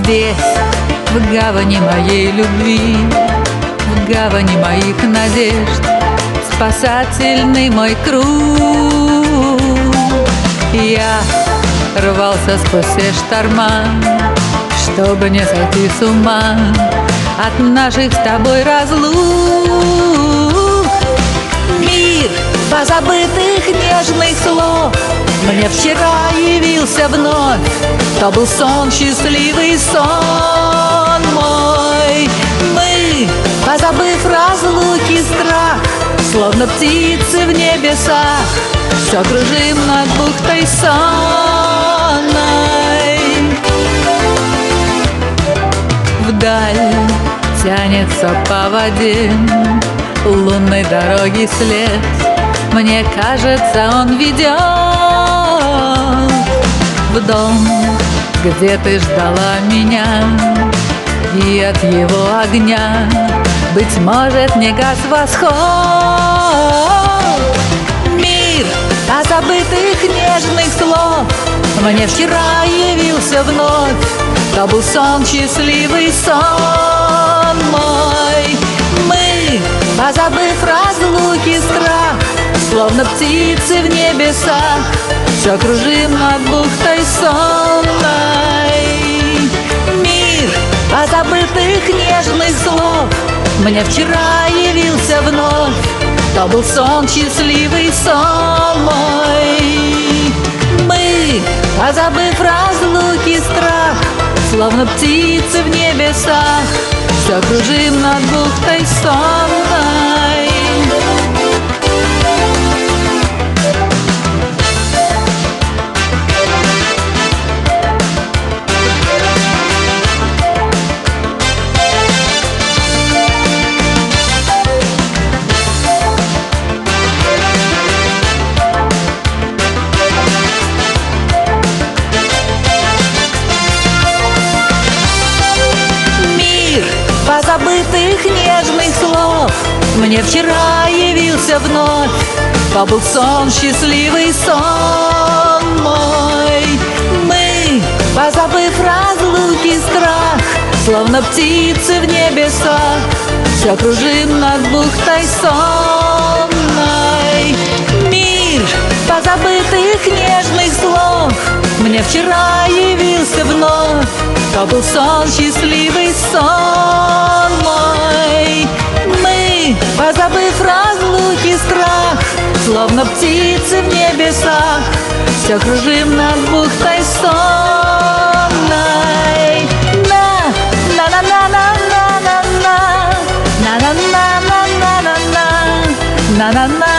Здесь, в гавани моей любви, в гавани моих надежд, спасательный мой круг. Я рвался сквозь все шторма, чтобы не сойти с ума от наших с тобой разлук. Мир позабытых нежных слов мне вчера явился вновь. То был сон, счастливый сон мой. Мы, позабыв разлуки страх, словно птицы в небесах, все кружим над бухтой сонной. Вдаль тянется по воде лунной дороги след. Мне кажется, он ведет в дом, где ты ждала меня, и от его огня, быть может, не гас восход. Мир позабытых нежных слов мне вчера явился вновь. То был сон, счастливый сон мой. Мы, позабыв разлуки страх, словно птицы в небесах, все кружим над бухтой сонной. Мир позабытых нежных слов мне вчера явился вновь. То был сон, счастливый сон мой. Мы, позабыв разлуки страх, словно птицы в небесах, все кружим над бухтой сонной. Позабытых нежных слов мне вчера явился вновь. То был сон, счастливый сон мой. Мы, позабыв разлуки страх, словно птицы в небесах, все кружим над бухтой сонной. Мир позабытых нежных слов мне вчера явился вновь. То был сон, счастливый сон мой. Мы, позабыв разлуки страх, словно птицы в небесах, все кружим над бухтой сонной. На-на-на-на-на-на-на, на-на-на-на-на-на-на, на-на-на.